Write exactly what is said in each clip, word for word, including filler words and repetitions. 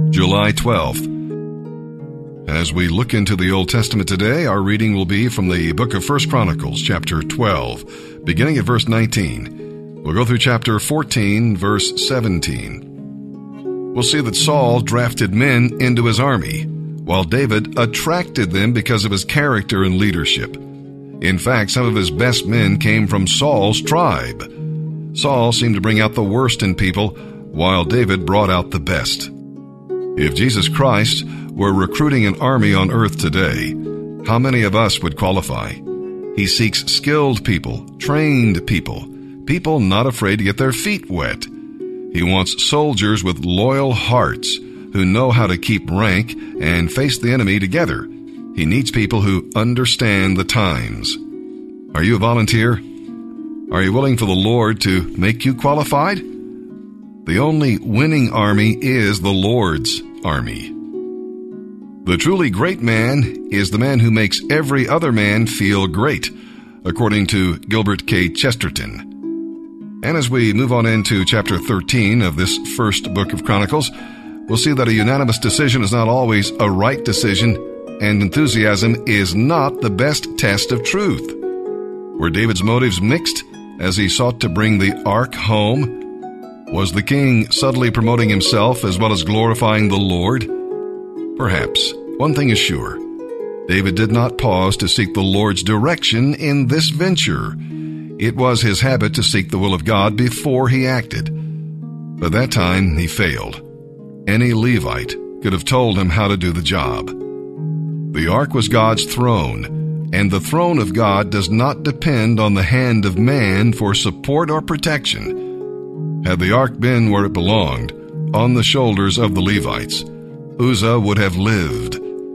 July twelfth. As we look into the Old Testament today, our reading will be from the book of First Chronicles, chapter twelve, beginning at verse nineteen. We'll go through chapter fourteen, verse seventeen. We'll see that Saul drafted men into his army, while David attracted them because of his character and leadership. In fact, some of his best men came from Saul's tribe. Saul seemed to bring out the worst in people, while David brought out the best. If Jesus Christ were recruiting an army on earth today, how many of us would qualify? He seeks skilled people, trained people, people not afraid to get their feet wet. He wants soldiers with loyal hearts who know how to keep rank and face the enemy together. He needs people who understand the times. Are you a volunteer? Are you willing for the Lord to make you qualified? The only winning army is the Lord's army. The truly great man is the man who makes every other man feel great, according to Gilbert K. Chesterton. And as we move on into chapter thirteen of this first book of Chronicles, we'll see that a unanimous decision is not always a right decision, and enthusiasm is not the best test of truth. Were David's motives mixed as he sought to bring the ark home? Was the king subtly promoting himself as well as glorifying the Lord? Perhaps. One thing is sure. David did not pause to seek the Lord's direction in this venture. It was his habit to seek the will of God before he acted. But that time he failed. Any Levite could have told him how to do the job. The ark was God's throne, and the throne of God does not depend on the hand of man for support or protection. Had the ark been where it belonged, on the shoulders of the Levites, Uzzah would have lived.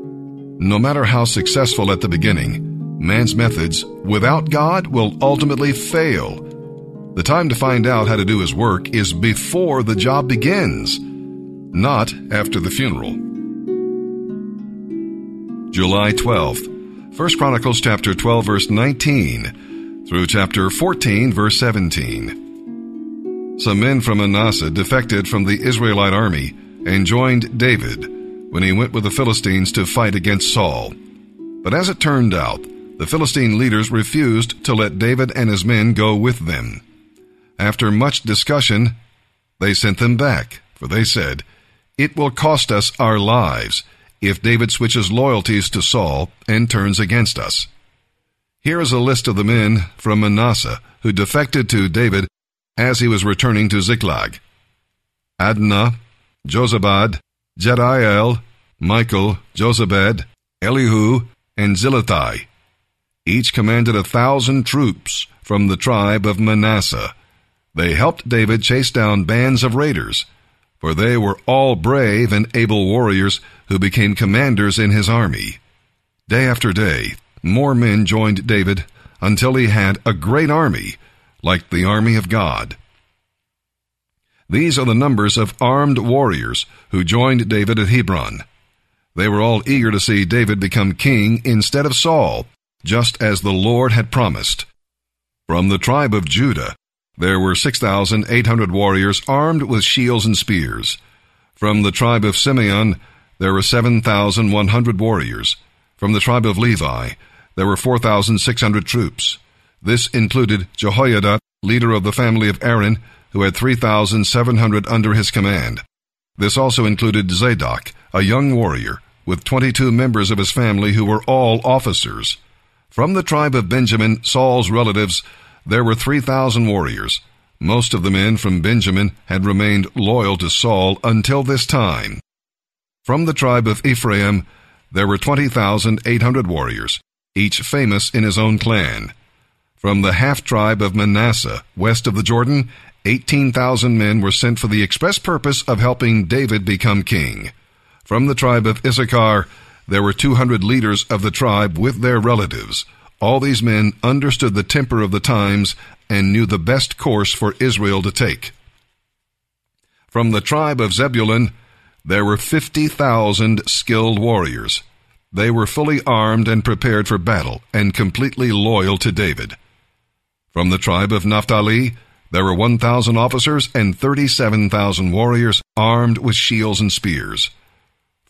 No matter how successful at the beginning, man's methods without God will ultimately fail. The time to find out how to do his work is before the job begins, not after the funeral. July twelfth. First Chronicles chapter twelve, verse nineteen, through chapter fourteen, verse seventeen. Some men from Manasseh defected from the Israelite army and joined David when he went with the Philistines to fight against Saul. But as it turned out, the Philistine leaders refused to let David and his men go with them. After much discussion, they sent them back, for they said, "It will cost us our lives if David switches loyalties to Saul and turns against us." Here is a list of the men from Manasseh who defected to David as he was returning to Ziklag: Adnah, Jozabad, Jediael, Michael, Jozabad, Elihu, and Zilithai. Each commanded a thousand troops from the tribe of Manasseh. They helped David chase down bands of raiders, for they were all brave and able warriors who became commanders in his army. Day after day, more men joined David until he had a great army, like the army of God. These are the numbers of armed warriors who joined David at Hebron. They were all eager to see David become king instead of Saul, just as the Lord had promised. From the tribe of Judah, there were six thousand eight hundred warriors armed with shields and spears. From the tribe of Simeon, there were seven thousand one hundred warriors. From the tribe of Levi, there were four thousand six hundred troops. This included Jehoiada, leader of the family of Aaron, who had three thousand seven hundred under his command. This also included Zadok, a young warrior, with twenty-two members of his family who were all officers. From the tribe of Benjamin, Saul's relatives, there were three thousand warriors. Most of the men from Benjamin had remained loyal to Saul until this time. From the tribe of Ephraim, there were twenty thousand eight hundred warriors, each famous in his own clan. From the half-tribe of Manasseh, west of the Jordan, eighteen thousand men were sent for the express purpose of helping David become king. From the tribe of Issachar, there were two hundred leaders of the tribe with their relatives. All these men understood the temper of the times and knew the best course for Israel to take. From the tribe of Zebulun, there were fifty thousand skilled warriors. They were fully armed and prepared for battle and completely loyal to David. From the tribe of Naphtali, there were one thousand officers and thirty-seven thousand warriors armed with shields and spears.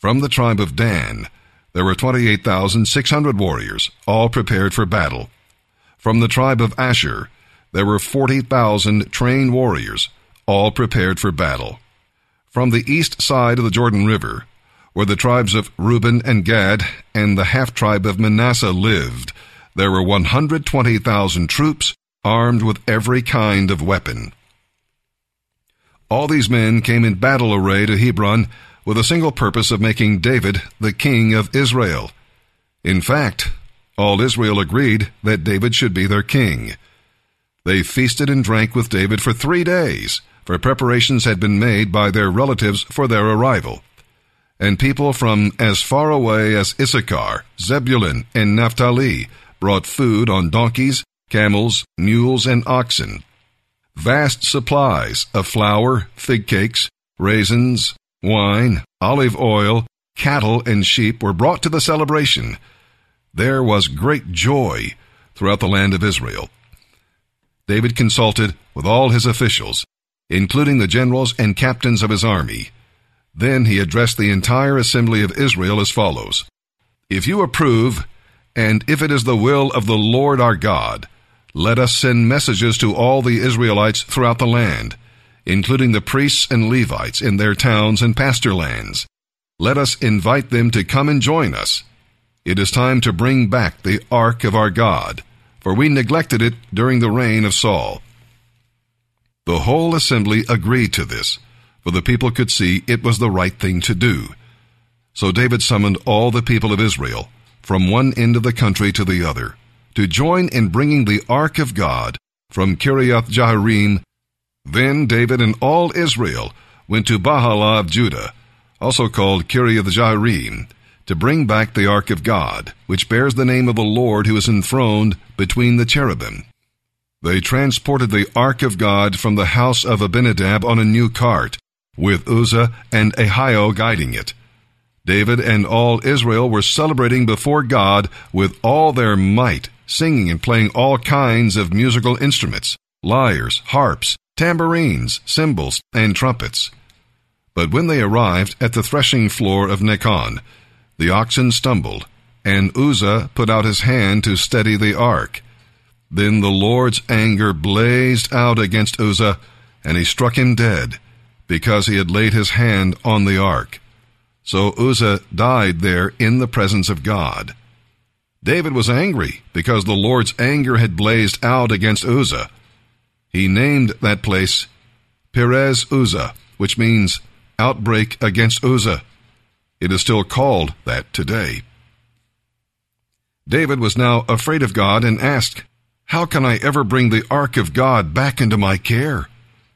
From the tribe of Dan, there were twenty-eight thousand six hundred warriors, all prepared for battle. From the tribe of Asher, there were forty thousand trained warriors, all prepared for battle. From the east side of the Jordan River, where the tribes of Reuben and Gad and the half-tribe of Manasseh lived, there were one hundred twenty thousand troops, armed with every kind of weapon. All these men came in battle array to Hebron with a single purpose of making David the king of Israel. In fact, all Israel agreed that David should be their king. They feasted and drank with David for three days, for preparations had been made by their relatives for their arrival. And people from as far away as Issachar, Zebulun, and Naphtali brought food on donkeys, camels, mules, and oxen. Vast supplies of flour, fig cakes, raisins, wine, olive oil, cattle, and sheep were brought to the celebration. There was great joy throughout the land of Israel. David consulted with all his officials, including the generals and captains of his army. Then he addressed the entire assembly of Israel as follows: "If you approve, and if it is the will of the Lord our God, let us send messages to all the Israelites throughout the land, including the priests and Levites in their towns and pasture lands. Let us invite them to come and join us. It is time to bring back the ark of our God, for we neglected it during the reign of Saul." The whole assembly agreed to this, for the people could see it was the right thing to do. So David summoned all the people of Israel, from one end of the country to the other, to join in bringing the ark of God from Kiriath Jearim. Then David and all Israel went to Baalah of Judah, also called Kiriath Jearim, to bring back the ark of God, which bears the name of the Lord who is enthroned between the cherubim. They transported the ark of God from the house of Abinadab on a new cart, with Uzzah and Ahio guiding it. David and all Israel were celebrating before God with all their might, singing and playing all kinds of musical instruments, lyres, harps, tambourines, cymbals, and trumpets. But when they arrived at the threshing floor of Nacon, the oxen stumbled, and Uzzah put out his hand to steady the ark. Then the Lord's anger blazed out against Uzzah, and he struck him dead, because he had laid his hand on the ark. So Uzzah died there in the presence of God. David was angry because the Lord's anger had blazed out against Uzzah. He named that place Perez Uzzah, which means outbreak against Uzzah. It is still called that today. David was now afraid of God and asked, "How can I ever bring the ark of God back into my care?"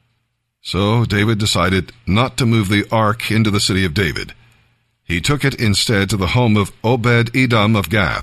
So David decided not to move the ark into the city of David. He took it instead to the home of Obed-Edom of Gath.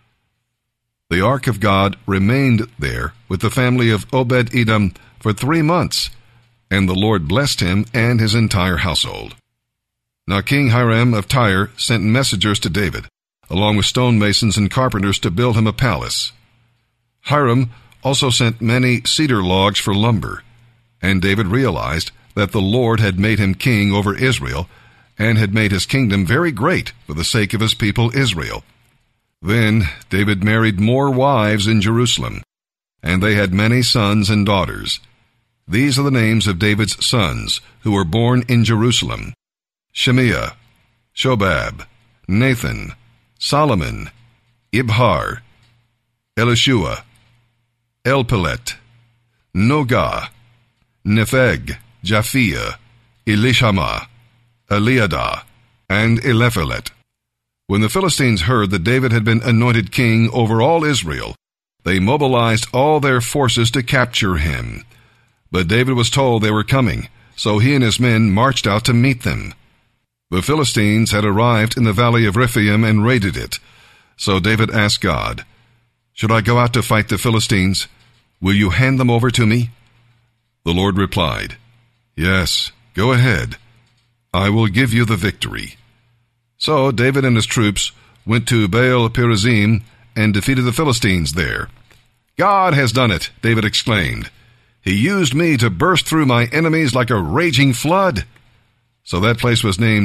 The ark of God remained there with the family of Obed-Edom for three months, and the Lord blessed him and his entire household. Now King Hiram of Tyre sent messengers to David, along with stonemasons and carpenters, to build him a palace. Hiram also sent many cedar logs for lumber, and David realized that the Lord had made him king over Israel, and had made his kingdom very great for the sake of his people Israel. Then David married more wives in Jerusalem, and they had many sons and daughters. These are the names of David's sons, who were born in Jerusalem: Shemiah, Shobab, Nathan, Solomon, Ibhar, Elishua, Elpelet, Nogah, Nepheg, Japhia, Elishama, Eliadah, and Eliphelet. When the Philistines heard that David had been anointed king over all Israel, they mobilized all their forces to capture him. But David was told they were coming, so he and his men marched out to meet them. The Philistines had arrived in the valley of Rephaim and raided it. So David asked God, "Should I go out to fight the Philistines? Will you hand them over to me?" The Lord replied, "Yes, go ahead. I will give you the victory." So David and his troops went to Baal Perazim and defeated the Philistines there. "God has done it," David exclaimed. "He used me to burst through my enemies like a raging flood." So that place was named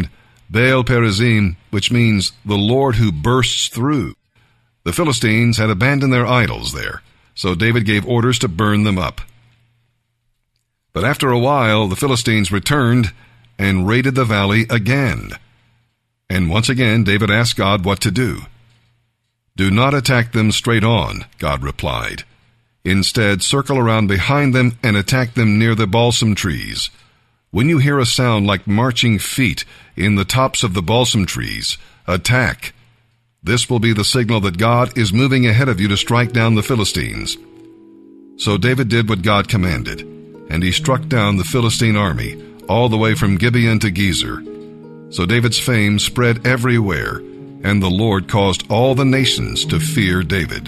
Baal Perazim, which means the Lord who bursts through. The Philistines had abandoned their idols there, so David gave orders to burn them up. But after a while, the Philistines returned and raided the valley again. And once again, David asked God what to do. "Do not attack them straight on," God replied. "Instead, circle around behind them and attack them near the balsam trees. When you hear a sound like marching feet in the tops of the balsam trees, attack. This will be the signal that God is moving ahead of you to strike down the Philistines." So David did what God commanded, and he struck down the Philistine army all the way from Gibeon to Gezer. So David's fame spread everywhere, and the Lord caused all the nations to fear David.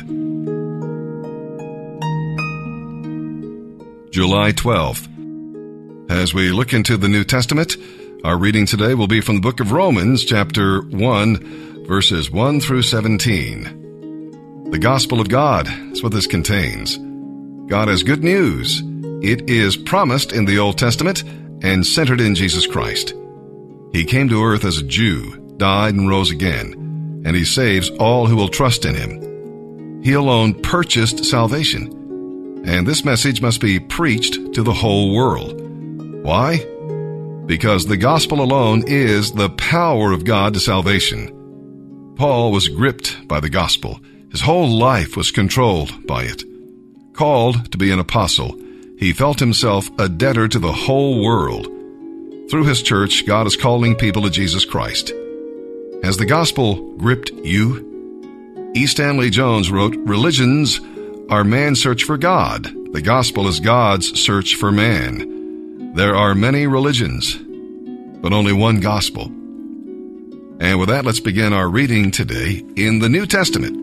July twelfth. As we look into the New Testament, our reading today will be from the book of Romans, chapter one, verses one through seventeen. The gospel of God is what this contains. God has good news. It is promised in the Old Testament and centered in Jesus Christ. He came to earth as a Jew, died and rose again, and he saves all who will trust in him. He alone purchased salvation, and this message must be preached to the whole world. Why? Because the gospel alone is the power of God to salvation. Paul was gripped by the gospel. His whole life was controlled by it. Called to be an apostle, he felt himself a debtor to the whole world. Through his church, God is calling people to Jesus Christ. Has the gospel gripped you? E. Stanley Jones wrote, "Religions are man's search for God. The gospel is God's search for man. There are many religions, but only one gospel." And with that, let's begin our reading today in the New Testament.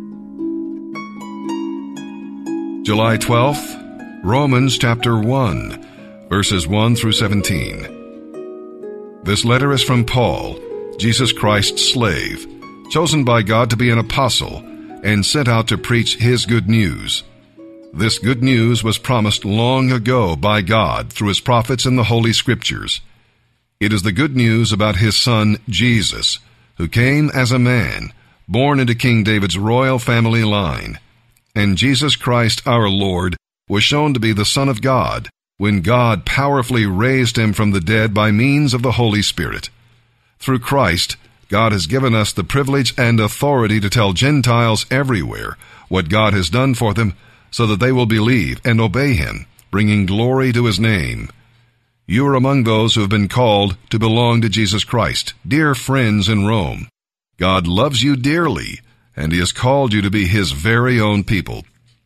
July twelfth, Romans chapter one, verses one through seventeen. This letter is from Paul, Jesus Christ's slave, chosen by God to be an apostle and sent out to preach his good news. This good news was promised long ago by God through his prophets in the Holy Scriptures. It is the good news about his son, Jesus, who came as a man, born into King David's royal family line. And Jesus Christ our Lord was shown to be the Son of God when God powerfully raised him from the dead by means of the Holy Spirit. Through Christ, God has given us the privilege and authority to tell Gentiles everywhere what God has done for them, so that they will believe and obey him, bringing glory to his name. You are among those who have been called to belong to Jesus Christ, dear friends in Rome. God loves you dearly, and he has called you to be his very own people.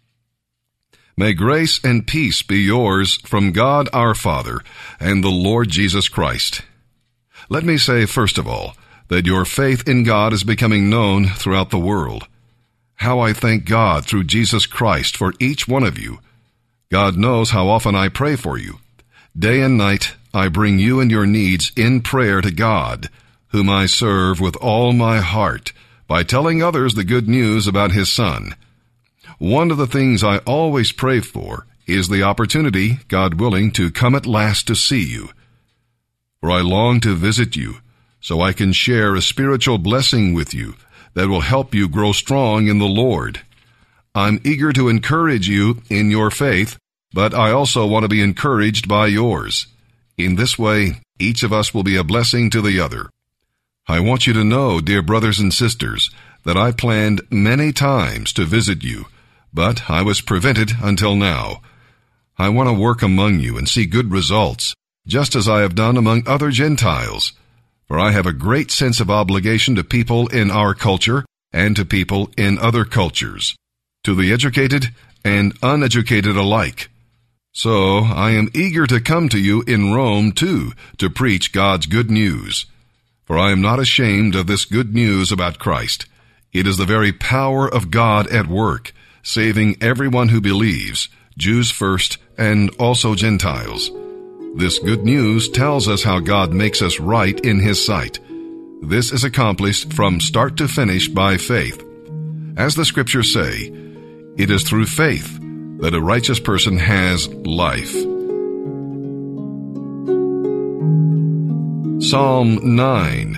May grace and peace be yours from God our Father and the Lord Jesus Christ. Let me say, first of all, that your faith in God is becoming known throughout the world. How I thank God through Jesus Christ for each one of you. God knows how often I pray for you. Day and night, I bring you and your needs in prayer to God, whom I serve with all my heart by telling others the good news about his Son. One of the things I always pray for is the opportunity, God willing, to come at last to see you. For I long to visit you, so I can share a spiritual blessing with you that will help you grow strong in the Lord. I'm eager to encourage you in your faith, but I also want to be encouraged by yours. In this way, each of us will be a blessing to the other. I want you to know, dear brothers and sisters, that I planned many times to visit you, but I was prevented until now. I want to work among you and see good results, just as I have done among other Gentiles. For I have a great sense of obligation to people in our culture and to people in other cultures, to the educated and uneducated alike. So I am eager to come to you in Rome, too, to preach God's good news. For I am not ashamed of this good news about Christ. It is the very power of God at work, saving everyone who believes, Jews first and also Gentiles. This good news tells us how God makes us right in his sight. This is accomplished from start to finish by faith. As the scriptures say, it is through faith that a righteous person has life. Psalm nine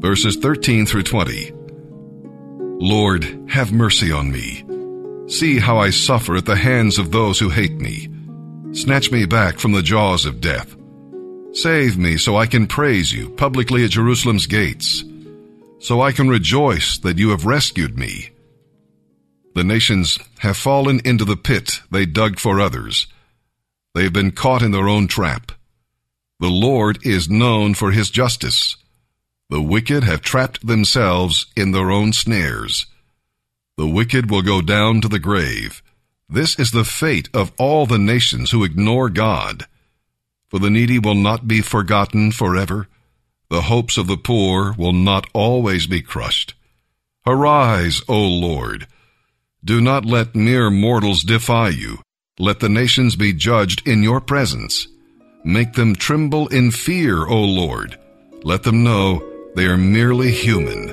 Verses thirteen through twenty. Lord, have mercy on me. See how I suffer at the hands of those who hate me. Snatch me back from the jaws of death. Save me so I can praise you publicly at Jerusalem's gates, so I can rejoice that you have rescued me. The nations have fallen into the pit they dug for others. They have been caught in their own trap. The Lord is known for his justice. The wicked have trapped themselves in their own snares. The wicked will go down to the grave. This is the fate of all the nations who ignore God. For the needy will not be forgotten forever. The hopes of the poor will not always be crushed. Arise, O Lord. Do not let mere mortals defy you. Let the nations be judged in your presence. Make them tremble in fear, O Lord. Let them know they are merely human.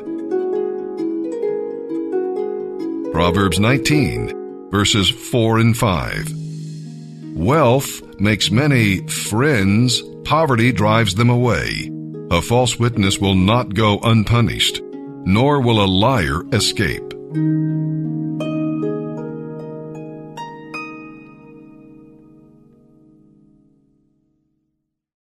Proverbs nineteen, verses four and five. Wealth makes many friends, poverty drives them away. A false witness will not go unpunished, nor will a liar escape.